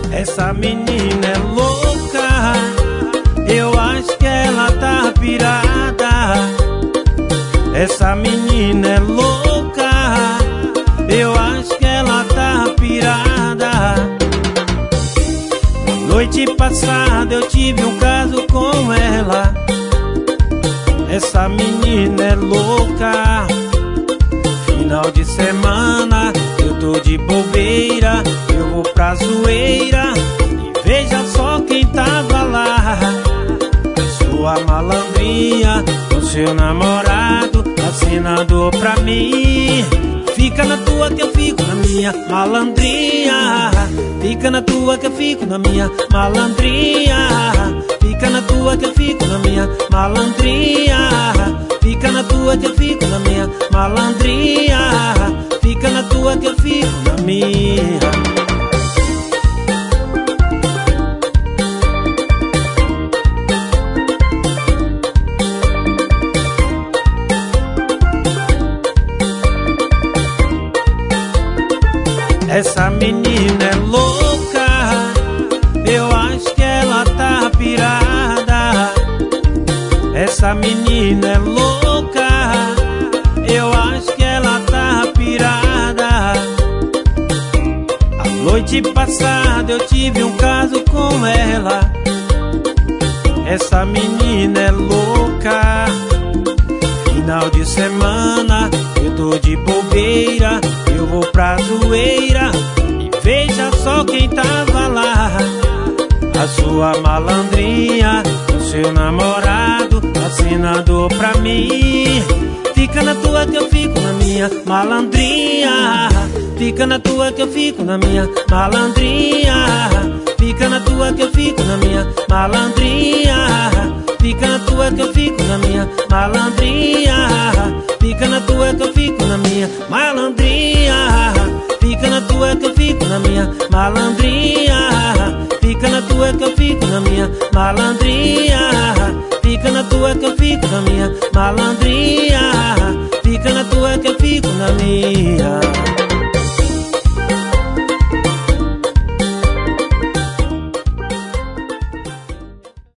Essa menina é louca, eu acho que ela tá pirada. Essa menina é louca, eu acho que ela tá pirada. Noite passada eu tive um caso com ela. Essa menina é louca. Final de semana eu tô de bobeira, eu vou pra zoeira e veja só quem tava lá. Sua malandrinha com seu namorado assinando pra mim. Fica na tua que eu fico na minha, malandrinha. Fica na tua que eu fico na minha, malandrinha. Fica na tua que eu fico na minha, malandrinha. Fica na tua que eu fico na minha, malandrinha. Fica na tua que eu fico na minha. Essa menina é louca, eu acho que ela tá pirada. Essa menina é louca, eu acho que ela tá pirada. A noite passada eu tive um caso com ela. Essa menina é louca. Final de semana eu tô de bobeira, eu vou pra zoeira e veja só quem tava lá. A sua malandrinha, o seu namorado assinando pra mim. Fica na tua que eu fico na minha, malandrinha. Fica na tua que eu fico na minha, malandrinha. Fica na tua que eu fico na minha, malandrinha. Fica na tua que eu fico na minha, malandrinha. Fica na tua que eu fico na minha, malandrinha. Fica na tua que eu fico na minha, malandrinha. Fica na tua que eu fico na minha, malandrinha. Fica na tua que eu fico na minha, malandrinha. Fica na tua que eu fico na minha.